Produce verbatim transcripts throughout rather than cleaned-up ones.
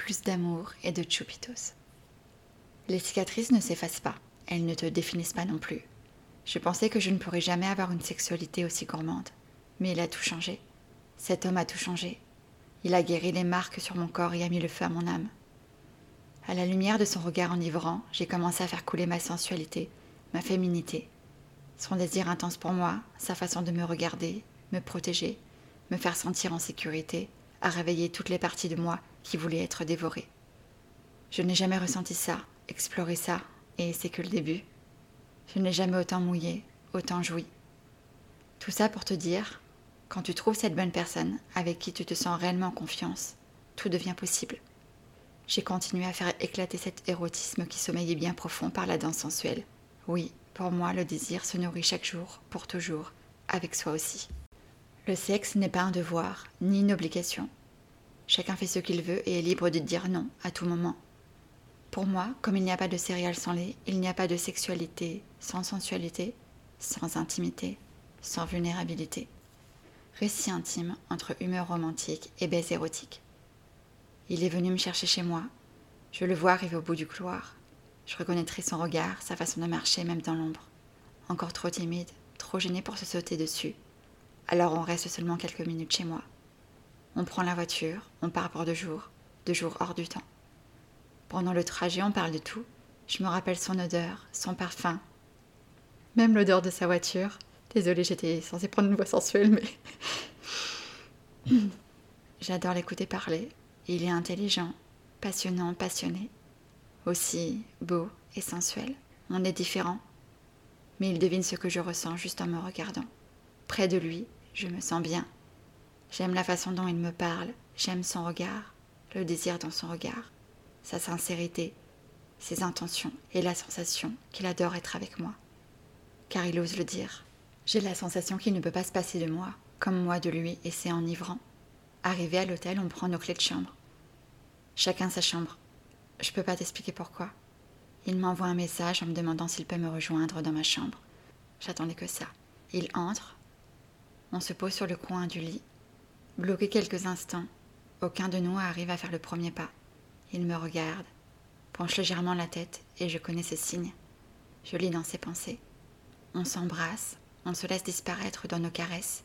plus d'amour et de choupitos. Les cicatrices ne s'effacent pas, elles ne te définissent pas non plus. Je pensais que je ne pourrais jamais avoir une sexualité aussi gourmande. Mais il a tout changé. Cet homme a tout changé. Il a guéri les marques sur mon corps et a mis le feu à mon âme. À la lumière de son regard enivrant, j'ai commencé à faire couler ma sensualité, ma féminité. Son désir intense pour moi, sa façon de me regarder, me protéger, me faire sentir en sécurité, a réveillé toutes les parties de moi qui voulaient être dévorées. Je n'ai jamais ressenti ça, exploré ça, et c'est que le début. Je n'ai jamais autant mouillé, autant joui. Tout ça pour te dire, quand tu trouves cette bonne personne avec qui tu te sens réellement en confiance, tout devient possible. J'ai continué à faire éclater cet érotisme qui sommeillait bien profond par la danse sensuelle. Oui, pour moi, le désir se nourrit chaque jour, pour toujours, avec soi aussi. Le sexe n'est pas un devoir, ni une obligation. Chacun fait ce qu'il veut et est libre de dire non à tout moment. Pour moi, comme il n'y a pas de céréales sans lait, il n'y a pas de sexualité sans sensualité, sans intimité, sans vulnérabilité. Récit intime entre humeur romantique et baise érotique. Il est venu me chercher chez moi. Je le vois arriver au bout du couloir. Je reconnaîtrai son regard, sa façon de marcher même dans l'ombre. Encore trop timide, trop gêné pour se sauter dessus. Alors on reste seulement quelques minutes chez moi. On prend la voiture, on part pour deux jours, deux jours hors du temps. Pendant le trajet, on parle de tout. Je me rappelle son odeur, son parfum. Même l'odeur de sa voiture. Désolée, j'étais censée prendre une voix sensuelle, mais... J'adore l'écouter parler. Il est intelligent, passionnant, passionné. Aussi beau et sensuel. On est différents. Mais il devine ce que je ressens juste en me regardant. Près de lui, je me sens bien. J'aime la façon dont il me parle. J'aime son regard, le désir dans son regard, sa sincérité, ses intentions et la sensation qu'il adore être avec moi. Car il ose le dire. J'ai la sensation qu'il ne peut pas se passer de moi, comme moi de lui, et c'est enivrant. Arrivé à l'hôtel, on prend nos clés de chambre. Chacun sa chambre. Je peux pas t'expliquer pourquoi. Il m'envoie un message en me demandant s'il peut me rejoindre dans ma chambre. J'attendais que ça. Il entre. On se pose sur le coin du lit. Bloqué quelques instants, aucun de nous arrive à faire le premier pas. Il me regarde, penche légèrement la tête et je connais ses signes. Je lis dans ses pensées. On s'embrasse, on se laisse disparaître dans nos caresses.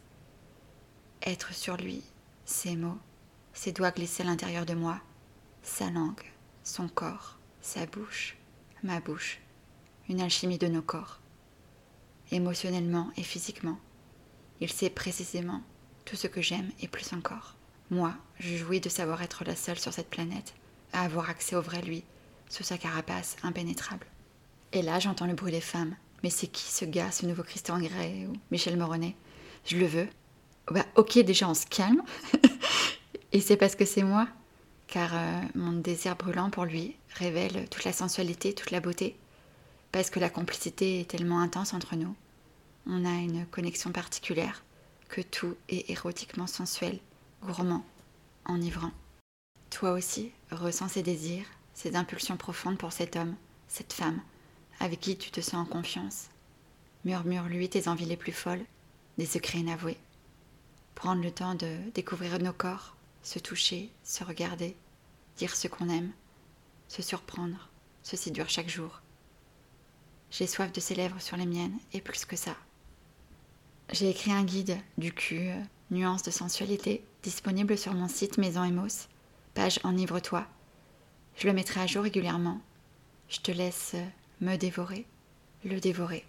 Être sur lui, ses mots, ses doigts glissés à l'intérieur de moi, sa langue, son corps, sa bouche, ma bouche, une alchimie de nos corps. Émotionnellement et physiquement, il sait précisément tout ce que j'aime et plus encore. Moi, je jouis de savoir être la seule sur cette planète à avoir accès au vrai lui, sous sa carapace impénétrable. Et là, j'entends le bruit des femmes. Mais c'est qui ce gars, ce nouveau Christian Grey ou Michel Moronnet? Je le veux. Bah, ok, déjà on se calme. Et c'est parce que c'est moi. Car euh, mon désir brûlant pour lui révèle toute la sensualité, toute la beauté. Parce que la complicité est tellement intense entre nous. On a une connexion particulière, que tout est érotiquement sensuel, gourmand, enivrant. Toi aussi, ressens ces désirs, ces impulsions profondes pour cet homme, cette femme, avec qui tu te sens en confiance. Murmure-lui tes envies les plus folles, des secrets inavoués. Prendre le temps de découvrir nos corps, se toucher, se regarder, dire ce qu'on aime, se surprendre, se séduire chaque jour. J'ai soif de ses lèvres sur les miennes, et plus que ça. J'ai écrit un guide du cul, nuances de sensualité, disponible sur mon site Maison Emos, page Enivre-toi. Je le mettrai à jour régulièrement. Je te laisse me dévorer, le dévorer.